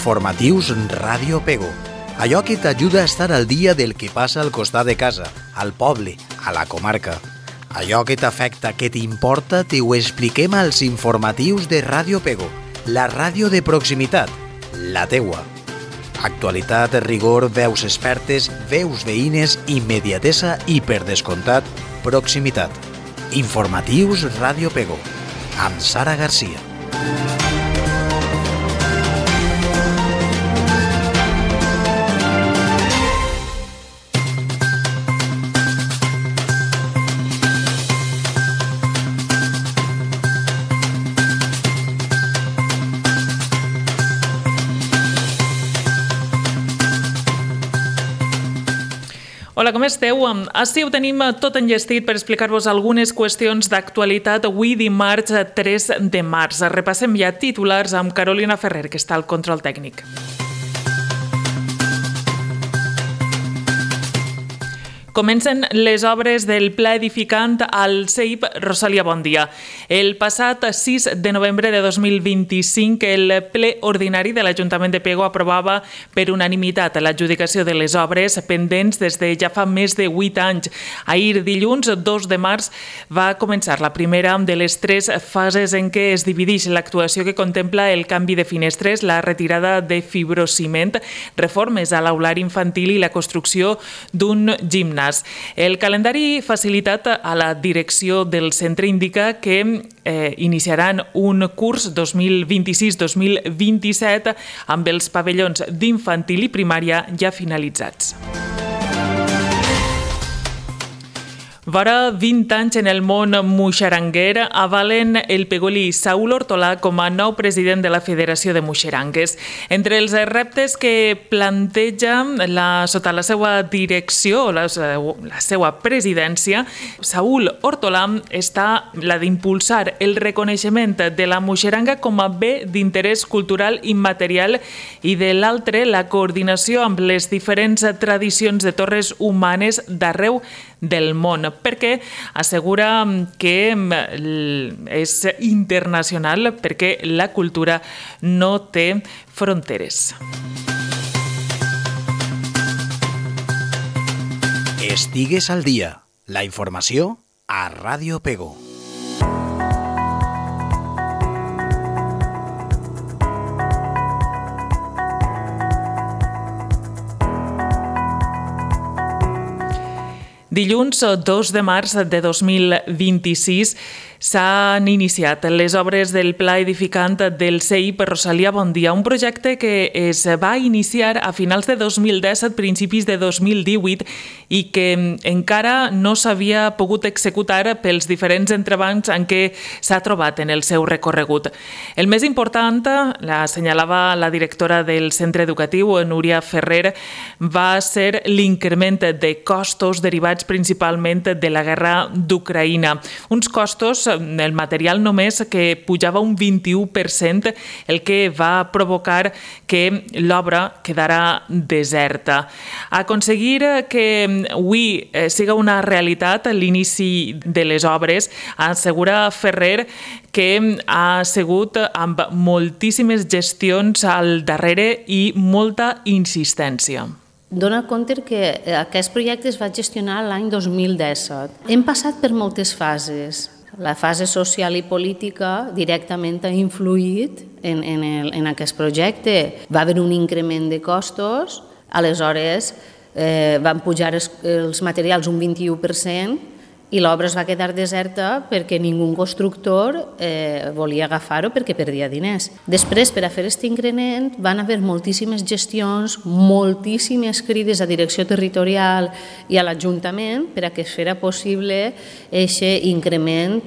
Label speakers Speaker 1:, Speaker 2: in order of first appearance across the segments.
Speaker 1: Informatius Ràdio Pego. Allò que t'ajuda a estar al dia del que passa al costat de casa, al poble, a la comarca. Allò que t'afecta, que t'importa, t'ho expliquem als informatius de Ràdio Pego, la ràdio de proximitat, la teua. Actualitat, rigor, veus expertes, veus veïnes, immediatesa i, per descomptat, proximitat. Informatius Ràdio Pego, amb Sara Garcia.
Speaker 2: Hola, com esteu? Així ho tenim tot enllestit per explicar-vos algunes qüestions d'actualitat avui dimarts 3 de març. Repassem ja titulars amb Carolina Ferrer, que està al control tècnic. Comencen les obres del pla edificant al CEIP Rosalia Bondia. El passat 6 de novembre de 2025, el ple ordinari de l'Ajuntament de Pego aprovava per unanimitat l'adjudicació de les obres pendents des de ja fa més de 8 anys. Ahir, dilluns 2 de març, va començar la primera de les 3 fases en què es divideix l'actuació que contempla el canvi de finestres, la retirada de fibrociment, reformes a l'aulari infantil i la construcció d'un gimnàs. El calendari facilitat a la direcció del centre indica que iniciaran un curs 2026-2027 amb els pavellons d'infantil i primària ja finalitzats. Vora 20 anys en el món muixeranguer avalen el pegolí Saúl Hortolà com a nou president de la Federació de Muixerangues. Entre els reptes que planteja sota la seva direcció, la seva presidència, Saúl Hortolà està la d'impulsar el reconeixement de la muixeranga com a bé d'interès cultural immaterial i de l'altre la coordinació amb les diferents tradicions de torres humanes d'arreu del món, perquè assegura que és internacional, perquè la cultura no té fronteres.
Speaker 1: Estigues al dia. La informació a Ràdio Pego.
Speaker 2: Dilluns 2 de març de 2026 s'han iniciat les obres del pla edificant del CEIP Rosalia Bondia, un projecte que es va iniciar a finals de 2017, principis de 2018 i que encara no s'havia pogut executar pels diferents entrebancs en què s'ha trobat en el seu recorregut. El més important, l'assenyalava la directora del centre educatiu, Núria Ferrer, va ser l'increment de costos derivats principalment de la guerra d'Ucraïna. Uns costos, el material només, que pujava un 21%, el que va provocar que l'obra quedara deserta. Aconseguir que avui siga una realitat l'inici de les obres, assegura Ferrer que ha sigut amb moltíssimes gestions al darrere i molta insistència.
Speaker 3: Dóna compte que aquest projecte es va gestionar l'any 2017. Hem passat per moltes fases. La fase social i política directament ha influït en aquest projecte. Va haver un increment de costos, aleshores van pujar els materials un 21%, i l'obra es va quedar deserta perquè ningú constructor volia agafar-ho perquè perdia diners. Després, per a fer aquest increment, van haver moltíssimes gestions, moltíssimes crides a direcció territorial i a l'Ajuntament per a que es fera possible aquest increment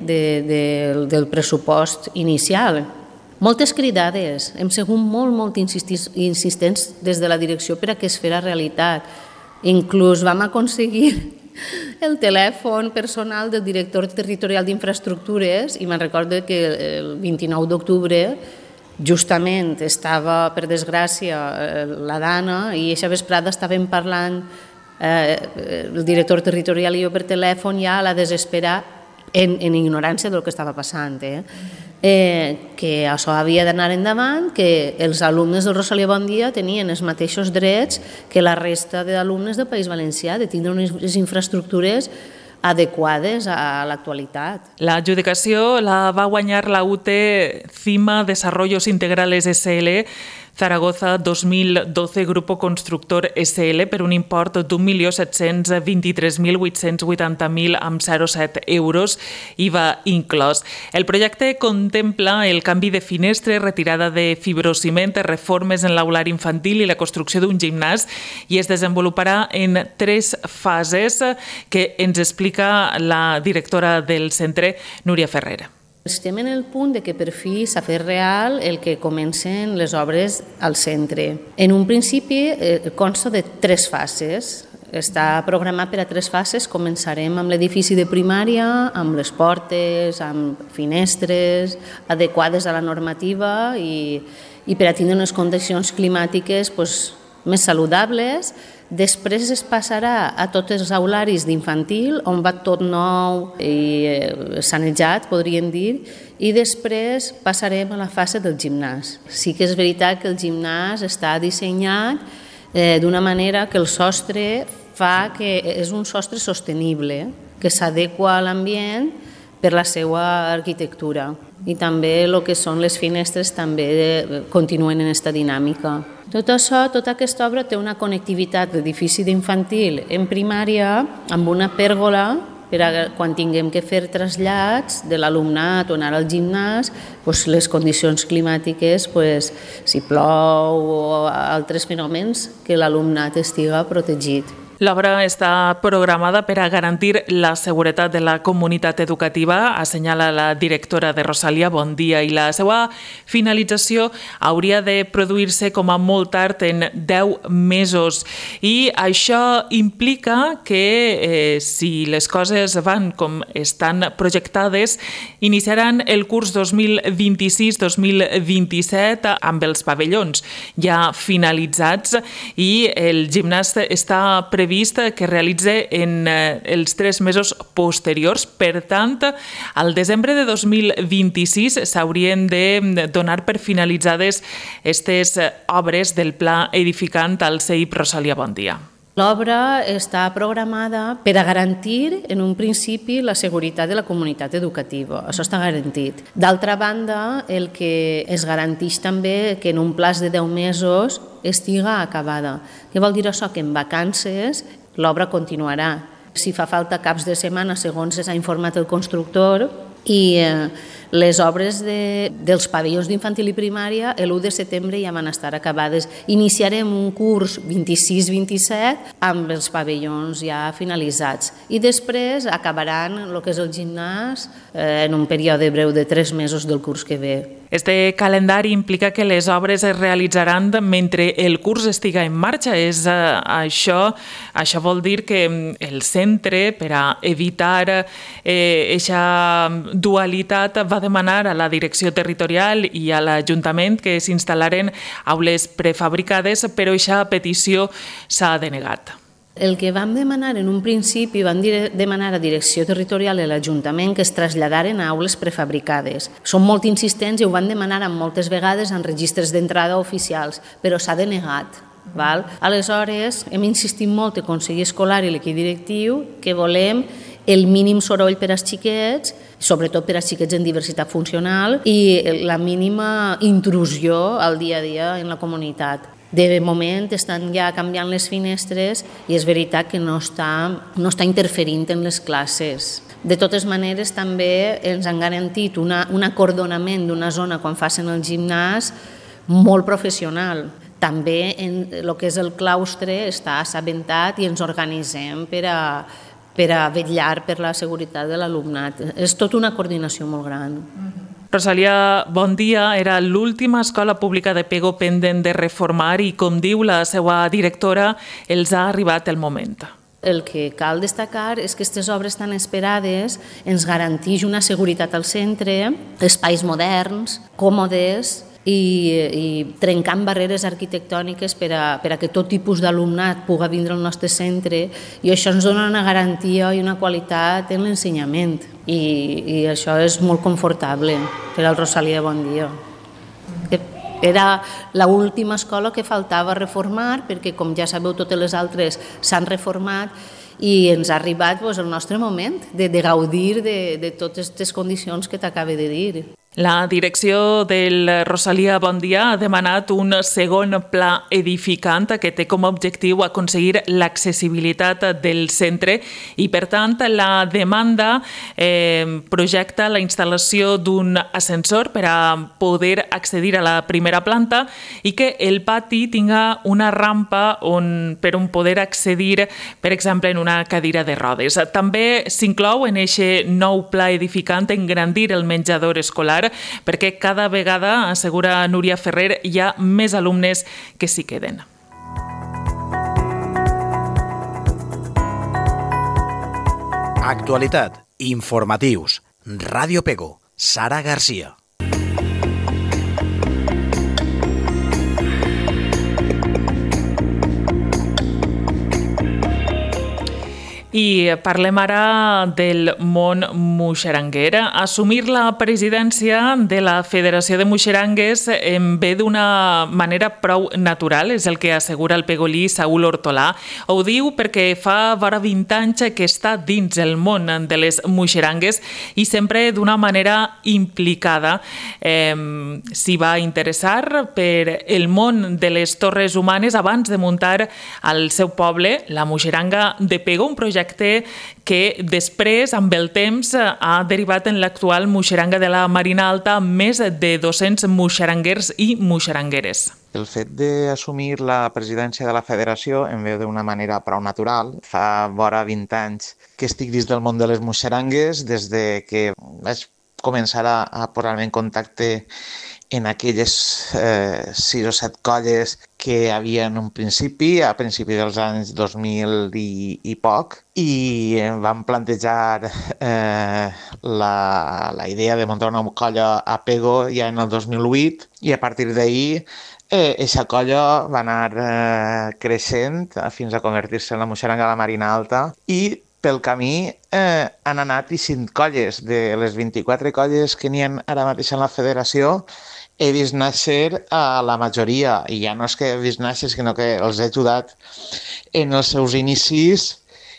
Speaker 3: del pressupost inicial. Moltes cridades, hem sigut molt insistents des de la direcció per a que es fera realitat. Inclús vam aconseguir el telèfon personal del director territorial d'infraestructures i me'n recordo que el 29 d'octubre justament estava, per desgràcia, la Dana i aquesta vesprada estàvem parlant el director territorial i jo per telèfon ja a la desespera en ignorància del que estava passant. que això havia d'anar endavant, que els alumnes del Rosalía Bondia tenien els mateixos drets que la resta d'alumnes del País Valencià, de tindre unes infraestructures adequades a l'actualitat.
Speaker 2: L'adjudicació la va guanyar la UT CIMA Desarrollos Integrales SL Zaragoza 2012 Grupo Constructor SL per un import d'1.723.880.000 euros, IVA inclòs. El projecte contempla el canvi de finestres, retirada de fibrociment, reformes en l'aular infantil i la construcció d'un gimnàs i es desenvoluparà en 3 fases que ens explica la directora del centre, Núria Ferrer.
Speaker 3: Estem en el punt de que per fi s'ha fet real el que comencen les obres al centre. En un principi consta de 3 fases. Està programat per a 3 fases. Començarem amb l'edifici de primària, amb les portes, amb finestres adequades a la normativa i per a tindre unes condicions climàtiques més saludables. Després es passarà a tots els aularis d'infantil, on va tot nou i sanejat, podríem dir, i després passarem a la fase del gimnàs. Sí que és veritat que el gimnàs està dissenyat d'una manera que el sostre fa que és un sostre sostenible, que s'adequa a l'ambient per la seva arquitectura. I també el que són les finestres també continuen en aquesta dinàmica. Tot això, tota aquesta obra té una connectivitat d'edifici d'infantil en primària amb una pèrgola per a quan tinguem que fer trasllats de l'alumnat o anar al gimnàs, les condicions climàtiques, si plou o altres fenòmens, que l'alumnat estiga protegit.
Speaker 2: L'obra està programada per a garantir la seguretat de la comunitat educativa, assenyala la directora de Rosalía Bondia, i la seva finalització hauria de produir-se com a molt tard en 10 mesos. I això implica que, si les coses van com estan projectades, iniciaran el curs 2026-2027 amb els pavellons ja finalitzats i el gimnàs està previst que realitze en els 3 mesos posteriors. Per tant, al desembre de 2026 s'haurien de donar per finalitzades aquestes obres del pla edificant al CEIP Rosalía Bondia.
Speaker 3: L'obra està programada per a garantir, en un principi, la seguretat de la comunitat educativa. Això està garantit. D'altra banda, el que es garanteix també que en un plaç de 10 mesos estiga acabada. Què vol dir això? Que en vacances l'obra continuarà. Si fa falta caps de setmana, segons s'ha informat el constructor, i les obres dels pavellons d'infantil i primària l'1 de setembre ja van estar acabades. Iniciarem un curs 26-27 amb els pavellons ja finalitzats i després acabaran el que és el gimnàs en un període breu de 3 mesos del curs que ve.
Speaker 2: Este calendari implica que les obres es realitzaran mentre el curs estiga en marxa. Això vol dir que el centre, per a evitar aquesta dualitat, va demanar a la direcció territorial i a l'Ajuntament que s'instal·laren aules prefabricades, però aquesta petició s'ha denegat.
Speaker 3: El que vam demanar en un principi, vam demanar a Direcció Territorial i a l'Ajuntament que es traslladaren a aules prefabricades. Són molt insistents i ho van demanar moltes vegades en registres d'entrada oficials, però s'ha denegat. Aleshores, hem insistit molt el Consell Escolar i l'equip directiu que volem el mínim soroll per als xiquets, sobretot per als xiquets en diversitat funcional, i la mínima intrusió al dia a dia en la comunitat. De moment estan ja canviant les finestres i és veritat que no està interferint en les classes. De totes maneres, també ens han garantit un acordonament d'una zona quan facin el gimnàs molt professional. També en el que és el claustre està assabentat i ens organitzem per a vetllar per la seguretat de l'alumnat. És tota una coordinació molt gran.
Speaker 2: Rosalía Bondia era l'última escola pública de Pego pendent de reformar i, com diu la seva directora, els ha arribat el moment.
Speaker 3: El que cal destacar és que aquestes obres tan esperades ens garanteix una seguretat al centre, espais moderns, còmodes, i trencant barreres arquitectòniques per a que tot tipus d'alumnat pugui vindre al nostre centre, i això ens dona una garantia i una qualitat en l'ensenyament, i això és molt confortable per al Rosalía de Bondia. Era l'última escola que faltava reformar, perquè, com ja sabeu, totes les altres s'han reformat, i ens ha arribat el nostre moment de gaudir de totes aquestes condicions que t'acabo de dir.
Speaker 2: La direcció del Rosalía Bondia ha demanat un segon pla edificant que té com a objectiu aconseguir l'accessibilitat del centre i, per tant, la demanda projecta la instal·lació d'un ascensor per a poder accedir a la primera planta i que el pati tinga una rampa per on poder accedir, per exemple, en una cadira de rodes. També s'inclou en aquest nou pla edificant engrandir el menjador escolar, perquè cada vegada, assegura Núria Ferrer, hi ha més alumnes que s'hi queden.
Speaker 1: Actualitat, informatius, Ràdio Pego, Sara Garcia.
Speaker 2: I parlem ara del món muixeranguer. Assumir la presidència de la Federació de Muixerangues em ve d'una manera prou natural, és el que assegura el pegolí Saúl Hortolà. Ho diu perquè fa vora 20 anys que està dins el món de les muixerangues i sempre d'una manera implicada. S'hi va interessar per el món de les torres humanes abans de muntar al seu poble, la Muixeranga de Pego, un projecte que després, amb el temps, ha derivat en l'actual Muixeranga de la Marina Alta amb més de 200 muixeranguers i muixerangueres.
Speaker 4: El fet d'assumir la presidència de la federació em ve d'una manera prou natural. Fa vora 20 anys que estic dins del món de les muixerangues, des de que vaig començar a posar-me en contacte en aquelles 6 o 7 colles que hi havia en un principi, a principi dels anys 2000 i poc, i vam plantejar la idea de muntar una colla a Pego ja en el 2008, i a partir d'ahir aquesta colla va anar creixent fins a convertir-se en la Muixeranga de la Marina Alta, i pel camí han anat 5 colles. De les 24 colles que n'hi ha ara mateix en la federació, he vist néixer a la majoria, i ja no és que he vist néixer, sinó que els he ajudat en els seus inicis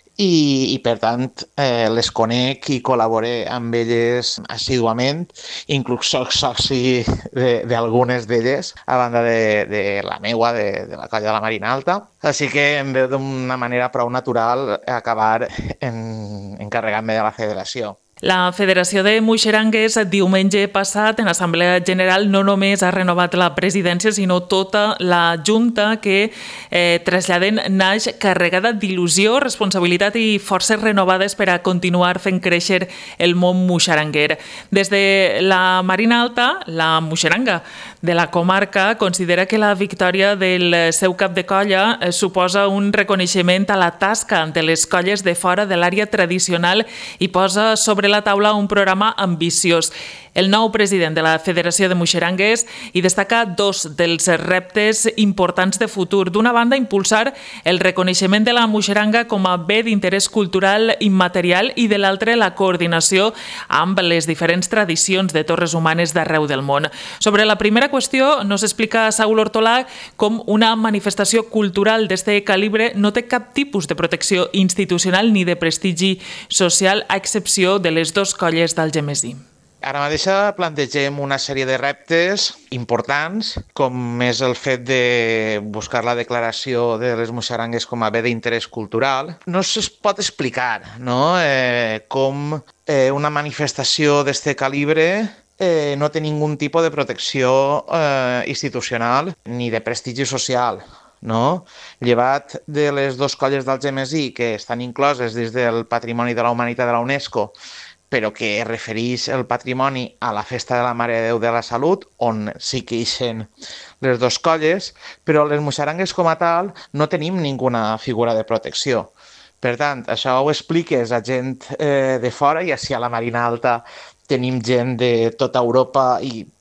Speaker 4: i per tant les conec i col·laboré amb elles assíduament, inclús soc soci d'algunes d'elles, a banda de la meua, de la colla de la Marina Alta. Així que em veu d'una manera prou natural acabar encarregant-me de la federació.
Speaker 2: La Federació de Muixerangues diumenge passat en Assemblea General no només ha renovat la presidència, sinó tota la Junta que traslladen naix carregada d'il·lusió, responsabilitat i forces renovades per a continuar fent créixer el món muixeranguer. Des de la Marina Alta, la Muixeranga de la comarca considera que la victòria del seu cap de colla suposa un reconeixement a la tasca de les colles de fora de l'àrea tradicional i posa sobre la taula un programa ambiciós. El nou president de la Federació de Muixerangues hi destaca 2 dels reptes importants de futur. D'una banda, impulsar el reconeixement de la Muixeranga com a bé d'interès cultural immaterial i de l'altra, la coordinació amb les diferents tradicions de torres humanes d'arreu del món. Sobre la primera qüestió, nos explica Saúl Hortolà com una manifestació cultural d'este calibre no té cap tipus de protecció institucional ni de prestigi social, a excepció de les 2 colles d'Algemesí.
Speaker 4: Ara mateix plantegem una sèrie de reptes importants, com és el fet de buscar la declaració de les muixerangues com a bé d'interès cultural. No es pot explicar, no? Com una manifestació d'este calibre no té ningun tipus de protecció institucional ni de prestigi social. No? Llevat de les 2 colles d'Algemesí, que estan incloses dins del Patrimoni de la Humanitat de la UNESCO, però que refereix el patrimoni a la Festa de la Mare de Déu de la Salut, on sí que ixen les 2 colles, però les muixerangues com a tal no tenim ninguna figura de protecció. Per tant, això ho expliques a gent de fora, i així a la Marina Alta tenim gent de tota Europa i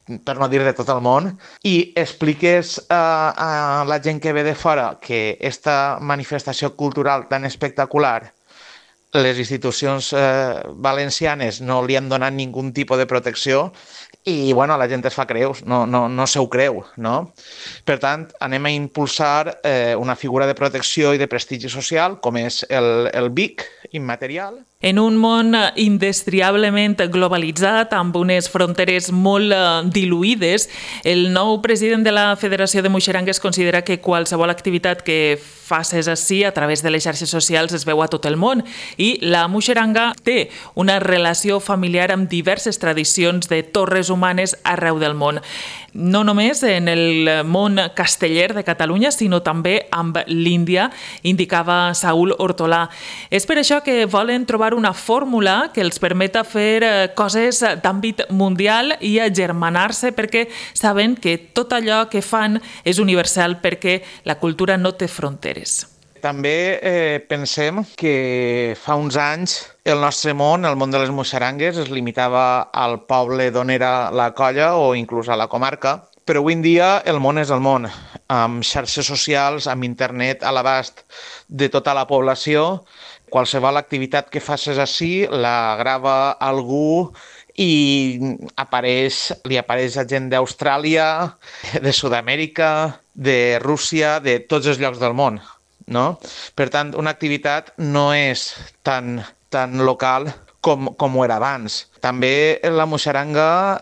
Speaker 4: per no dir de tot el món, i expliques a la gent que ve de fora que aquesta manifestació cultural tan espectacular les institucions valencianes no li han donat ningú tipus de protecció i bueno, la gent es fa creus, no se ho creu, no? Per tant, anem a impulsar una figura de protecció i de prestigi social com és el BIC immaterial.
Speaker 2: En un món indestriablement globalitzat, amb unes fronteres molt diluïdes, el nou president de la Federació de Muixerangues considera que qualsevol activitat que facis ací a través de les xarxes socials es veu a tot el món i la muixeranga té una relació familiar amb diverses tradicions de torres humanes arreu del món. No només en el món casteller de Catalunya, sinó també amb l'Índia, indicava Saúl Hortolà. És per això que volen trobar una fórmula que els permeta fer coses d'àmbit mundial i agermanar-se perquè saben que tot allò que fan és universal perquè la cultura no té fronteres.
Speaker 4: També pensem que fa uns anys el nostre món, el món de les muixerangues, es limitava al poble d'on era la colla o inclús a la comarca, però avui en dia el món és el món, amb xarxes socials, amb internet a l'abast de tota la població. Qualsevol activitat que facis ací la grava algú i li apareix a gent d'Austràlia, de Sud-amèrica, de Rússia, de tots els llocs del món, no? Per tant, una activitat no és tan local com ho era abans. També la muixeranga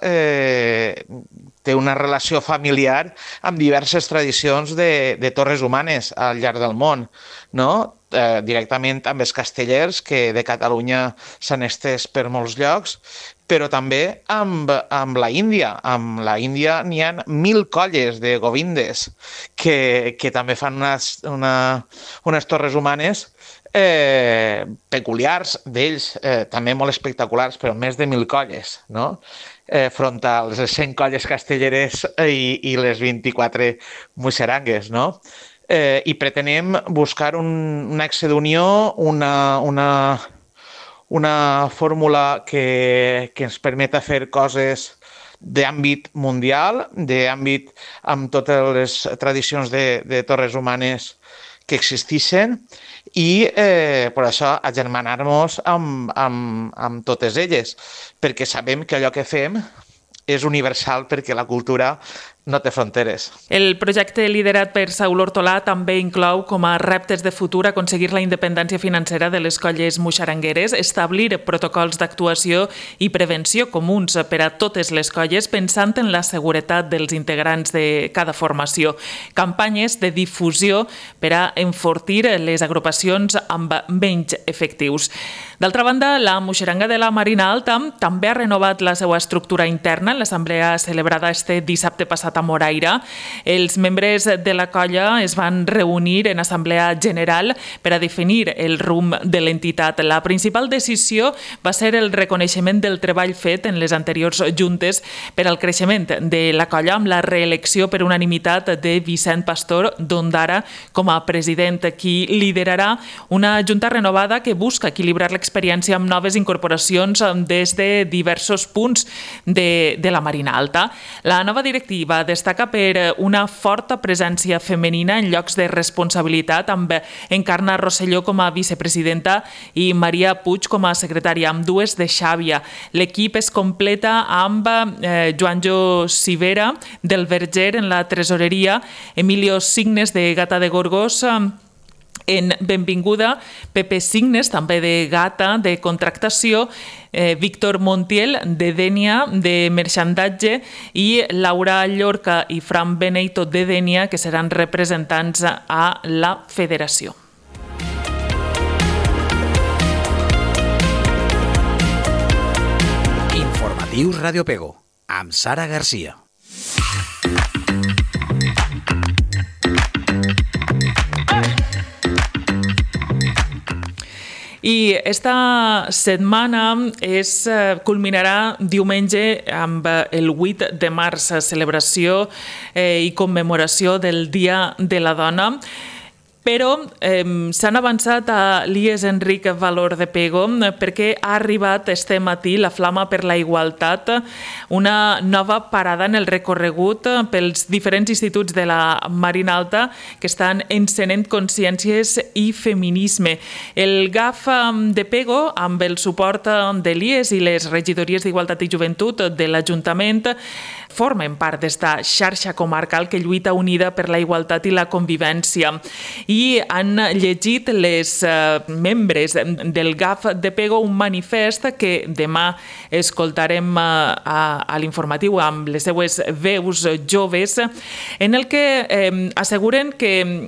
Speaker 4: té una relació familiar amb diverses tradicions de torres humanes al llarg del món, no? Directament amb els castellers, que de Catalunya s'han estès per molts llocs, però també amb la Índia. Amb la Índia n'hi ha 1.000 colles de govindes que també fan unes torres humanes peculiars d'ells, també molt espectaculars, però més de 1.000 colles, no? Front a les 100 colles castelleres i les 24 muixerangues, no? I pretenem buscar un nexe d'unió, una fórmula que ens permeta fer coses d'àmbit mundial, d'àmbit amb totes les tradicions de torres humanes que existeixen i per això agermanar-nos amb totes elles, perquè sabem que allò que fem és universal perquè la cultura no té fronteres.
Speaker 2: El projecte liderat per Saúl Hortolà també inclou com a reptes de futur aconseguir la independència financera de les colles muixerangueres, establir protocols d'actuació i prevenció comuns per a totes les colles pensant en la seguretat dels integrants de cada formació, campanyes de difusió per a enfortir les agrupacions amb menys efectius. D'altra banda, la muixeranga de la Marina Alta també ha renovat la seva estructura interna en l'assemblea celebrada este dissabte passat a Moraira. Els membres de la colla es van reunir en assemblea general per a definir el rumb de l'entitat. La principal decisió va ser el reconeixement del treball fet en les anteriors juntes per al creixement de la colla amb la reelecció per unanimitat de Vicent Pastor d'Ondara com a president, qui liderarà una junta renovada que busca equilibrar l'experiència amb noves incorporacions des de diversos punts de la Marina Alta. La nova directiva destaca per una forta presència femenina en llocs de responsabilitat, amb Encarna Rosselló com a vicepresidenta i Maria Puig com a secretària, amb dues de Xàbia. L'equip es completa amb Joanjo Civera del Verger en la tresoreria, Emilio Signes de Gata de Gorgos en benvinguda, Pepe Signes, també de Gata, de contractació, Víctor Montiel, de Dènia, de merxandatge, i Laura Llorca i Fran Beneito, de Dènia, que seran representants a la federació.
Speaker 1: Informatius Radio Pego, amb Sara Garcia.
Speaker 2: I esta setmana culminarà diumenge amb el 8 de març, celebració i commemoració del Dia de la Dona. però s'han avançat a l'IES Enric Valor de Pego perquè ha arribat este matí la Flama per la Igualtat, una nova parada en el recorregut pels diferents instituts de la Marina Alta que estan encenent consciències i feminisme. El GAF de Pego, amb el suport de l'IES i les regidories d'Igualtat i Joventut de l'Ajuntament, formen part d'esta xarxa comarcal que lluita unida per la igualtat i la convivència. I han llegit les membres del GAF de Pego un manifest que demà escoltarem a l'informatiu amb les seues veus joves, en el que asseguren que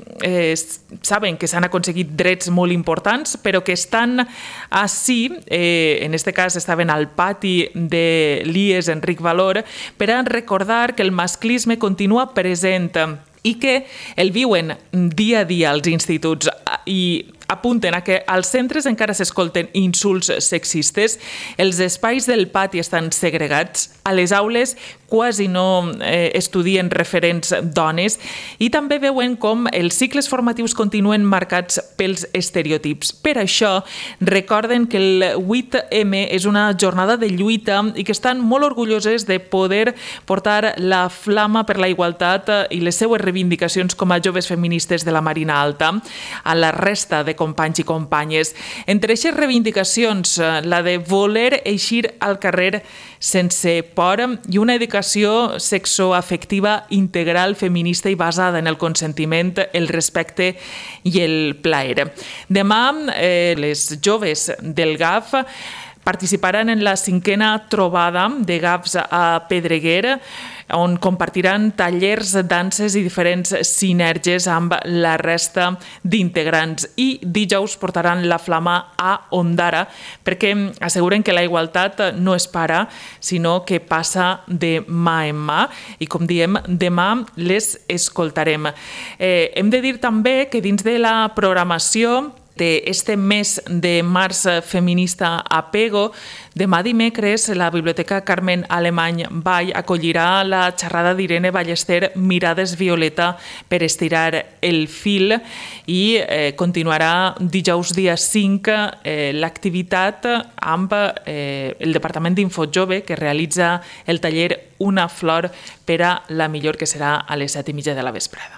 Speaker 2: saben que s'han aconseguit drets molt importants, però que estan ací, en aquest cas estaven al pati de l'IES Enric Valor, per a recordar que el masclisme continua present i que el viuen dia a dia als instituts i apunten a que als centres encara s'escolten insults sexistes, els espais del pati estan segregats, a les aules quasi no estudien referents dones i també veuen com els cicles formatius continuen marcats pels estereotips. Per això recorden que el 8M és una jornada de lluita i que estan molt orgulloses de poder portar la flama per la igualtat i les seues reivindicacions com a joves feministes de la Marina Alta a la resta de companys i companyes. Entre aquestes reivindicacions, la de voler eixir al carrer sense por i una educació sexoafectiva integral, feminista i basada en el consentiment, el respecte i el plaer. Demà, les joves del GAF participaran en la 5a trobada de GAFs a Pedreguer, on compartiran tallers, danses i diferents sinergies amb la resta d'integrants. I dijous portaran la flama a Ondara, perquè asseguren que la igualtat no es para, sinó que passa de mà en mà. I com diem, demà les escoltarem. Hem de dir també que dins de la programació d'este mes de març feminista a Pego, demà dimecres la Biblioteca Carmen Alemany Vall acollirà la xerrada d'Irene Ballester Mirades Violeta per estirar el fil i continuarà dijous dia 5 l'activitat amb el Departament d'Infojove que realitza el taller Una flor per a la millor, que serà a les 7:30 de la vesprada.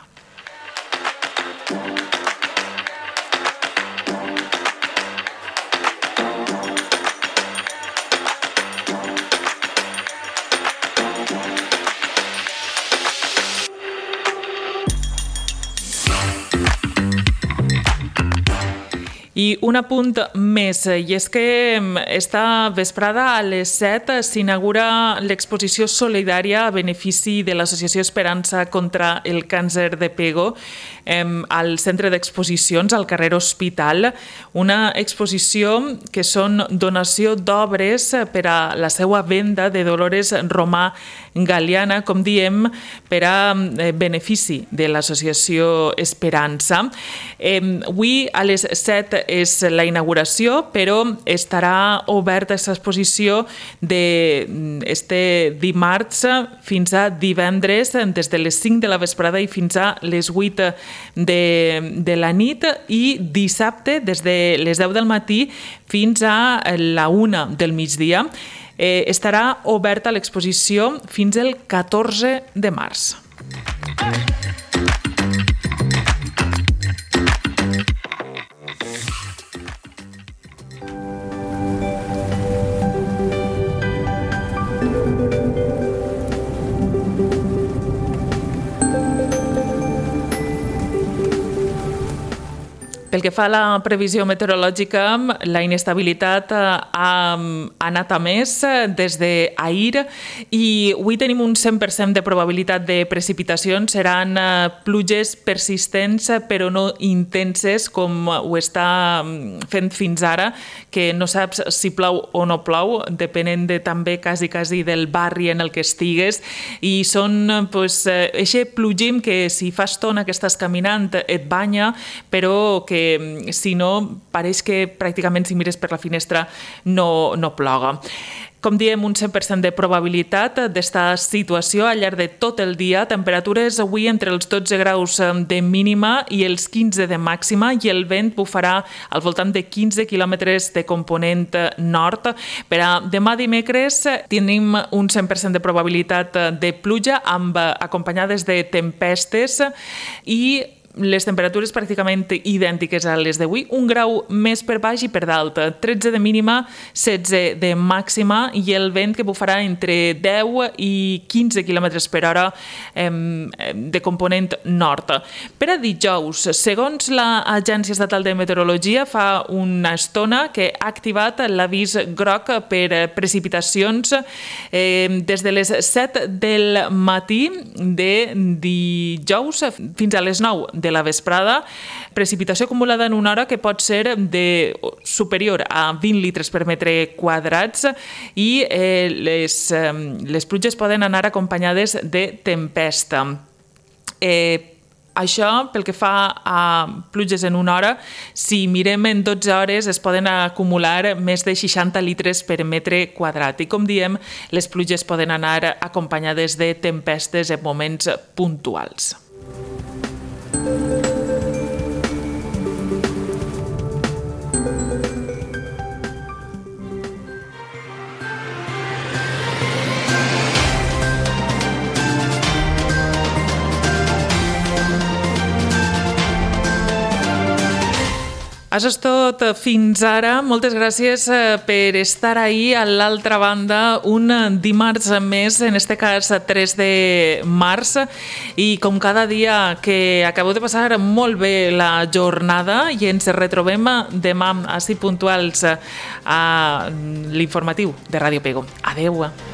Speaker 2: I un apunt més, i és que esta vesprada a les 7 s'inaugura l'exposició solidària a benefici de l'Associació Esperança contra el Càncer de Pego al centre d'exposicions al carrer Hospital, una exposició que són donació d'obres per a la seva venda de Dolores Romà Galiana, com diem, per a benefici de l'Associació Esperança. Avui a les 7 és la inauguració, però estarà oberta aquesta exposició d'este dimarts fins a divendres, des de les 5 de la vesprada i fins a les 8 de la nit, i dissabte des de les 10 del matí fins a la 1 del migdia. Estarà oberta l'exposició fins el 14 de març. Pel que fa a la previsió meteorològica, la inestabilitat ha anat a més des d'ahir i avui tenim un 100% de probabilitat de precipitacions. Seran pluges persistents però no intenses com ho està fent fins ara, que no saps si plou o no plou, depenent també quasi del barri en el que estigues, i són eixe plogim que si fa estona que estàs caminant et banya, però que si no, pareix que pràcticament si mires per la finestra no ploga. Com diem, un 100% de probabilitat d'esta situació al llarg de tot el dia. Temperatures avui entre els 12 graus de mínima i els 15 de màxima, i el vent bufarà al voltant de 15 quilòmetres de component nord. Per a demà dimecres tenim un 100% de probabilitat de pluja acompanyades de tempestes i les temperatures pràcticament idèntiques a les d'avui, un grau més per baix i per dalt, 13 de mínima, 16 de màxima, i el vent que bufarà entre 10 i 15 km per hora de component nord. Per a dijous, segons l'Agència Estatal de Meteorologia, fa una estona que ha activat l'avís groc per precipitacions des de les 7 del matí de dijous fins a les 9 de la vesprada, precipitació acumulada en una hora que pot ser superior a 20 litres per metre quadrats, i les pluges poden anar acompanyades de tempesta. Això, pel que fa a pluges en una hora, si mirem en 12 hores es poden acumular més de 60 litres per metre quadrat. I com diem, les pluges poden anar acompanyades de tempestes en moments puntuals. Això és tot fins ara. Moltes gràcies per estar ahí a l'altra banda un dimarts més, en este cas 3 de març, i com cada dia que acabo de passar molt bé la jornada, i ens retrobem demà així puntuals a l'informatiu de Ràdio Pego. Adeu!